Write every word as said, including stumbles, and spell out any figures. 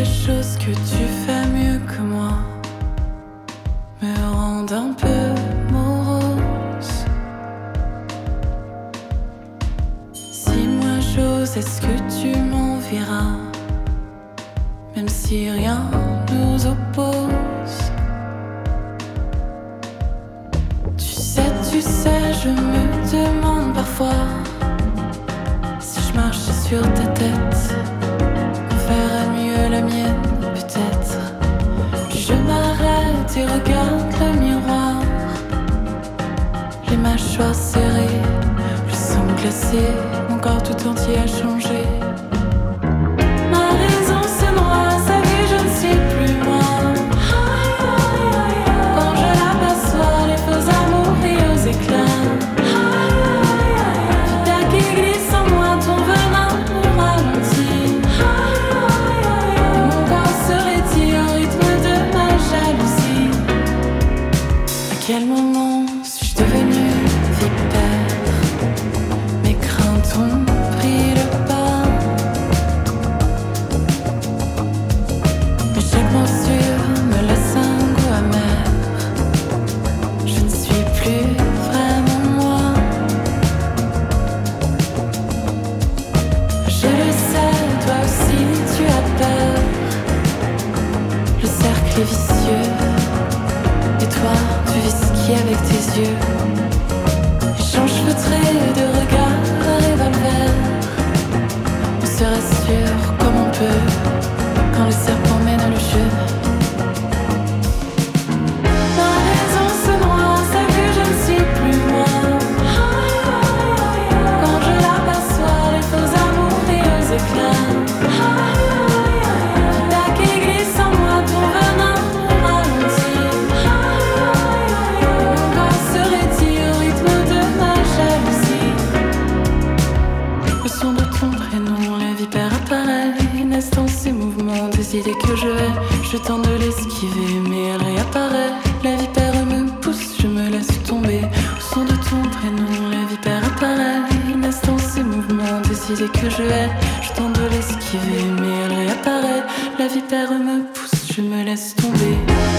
choses que tu fais mieux que moi me rendent un peu morose. Si moi j'ose, est-ce que tu m'enverras? Même si rien nous oppose. Tu sais, tu sais, je me demande parfois si je marchais sur ta tête, on ferait mieux la mienne peut-être. Puis je m'arrête et regarde le miroir, les mâchoires serrées, le sang glacé, mon corps tout entier a changé. Ma raison se noie, sa vie je ne suis plus moi. Quand je l'aperçois, les faux amours et aux éclats. Tout qui glisse en moi, ton venin me ralentit. Mon corps se retire au rythme de ma jalousie. À quel moment suis-je devenue vipère? Mes craintes ont pris le pas. Mais chaque morsure me laisse un goût amer. Je ne suis plus vraiment moi. Je le sais, toi aussi tu as peur. Le cercle est vicieux, et toi tu vis ce qui avec tes yeux. Échange feutré de regards à revolver. On se rassure comme on peut quand le serpent mène le jeu. Ma raison se noie, sa vue je ne suis plus moi. Quand je l'aperçois, les faux amours et aux éclats. Ta qui glisse en moi, ton venin me ralentit. Mon corps se retire au rythme de ma jalousie. Le son de ton prénom, la vipère apparaît, naissent dans ces mouvements des idées que je hais. Je tente de l'esquiver, mais elle réapparaît. La vipère me pousse, je me laisse tomber. Au son de ton prénom, la vipère apparaît, naissent dans ces mouvements des idées que je hais. Je tente de l'esquiver, mais elle réapparaît. La vipère me pousse, je me laisse tomber.